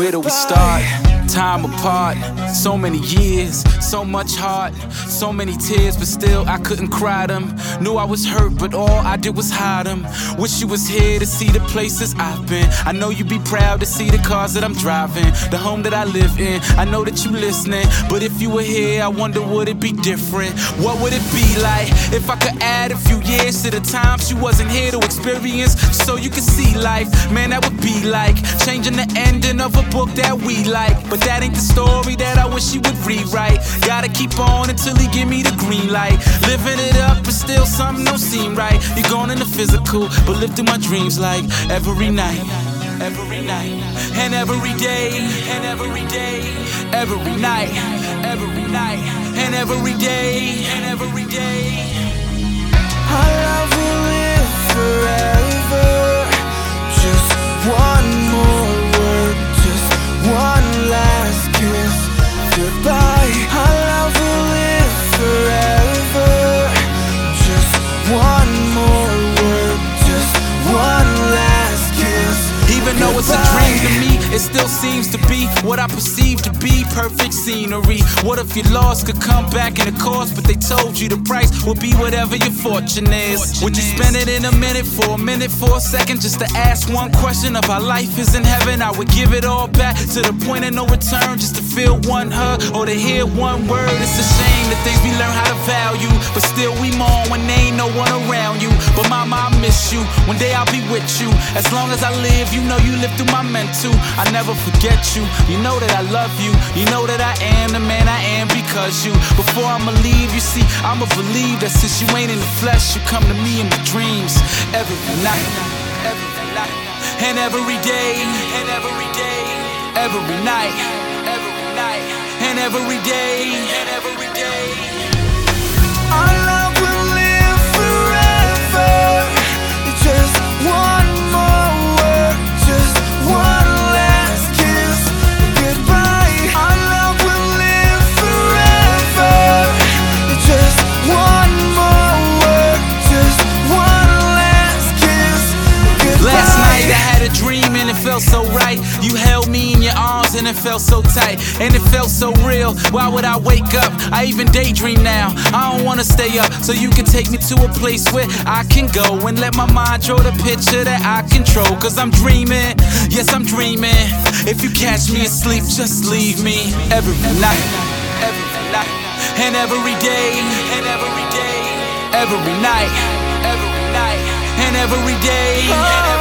where do we start? Time apart, so many years, so much heart, so many tears, but still I couldn't cry them. Knew I was hurt, but all I did was hide them. Wish you was here to see the places I've been. I know you'd be proud to see the cars that I'm driving, the home that I live in. I know that you listening, but if you were here, I wonder would it be different? What would it be like if I could add a few years to the times you wasn't here to experience, so you could see life? Man, that would be like changing the ending of a book that we like, but that ain't the story that I wish he would rewrite. Gotta keep on until he give me the green light. Living it up, but still something don't seem right. You're gone in the physical, but live through my dreams like every night, every night, and every day, and every day, every night, every night, and every day, and every day. Our love will live forever. Just one more word, just one last kiss. Goodbye. Our love will live forever. Just one more word, just one last kiss. Even though it's a dream to me, it still seems to be what I perceive to be perfect scenery. What if your loss could come back in a cost, but they told you the price would be whatever your fortune is? Would you spend it in a minute, for a second, just to ask one question of how life is in heaven? I would give it all back to the point of no return, just to feel one hug or to hear one word. It's a shame the things we learn how to value, but still we mourn when there ain't no one around you. But mama, I miss you. One day I'll be with you. As long as I live, you know you live through my mental. I never forget you. You know that I love you. You know that I am the man I am because you. Before I'ma leave, you see, I'ma believe that since you ain't in the flesh, you come to me in my dreams every night, and every day, and every day, every night, and every day, and every day. Our love will live forever. Just one more word, just one last kiss. Goodbye. Our love will live forever. Just one more word, just one last kiss. Goodbye. Last night I had a dream and it felt so right. You held me in your arms and it felt so tight, and it felt so real. Why would I wake up? I even daydream now. I don't wanna stay up, so you can take me to a place where I can go and let my mind draw the picture that I control. Cause I'm dreaming, yes I'm dreaming. If you catch me asleep, just leave me every night, and every day, and every day, every night, and every day, and every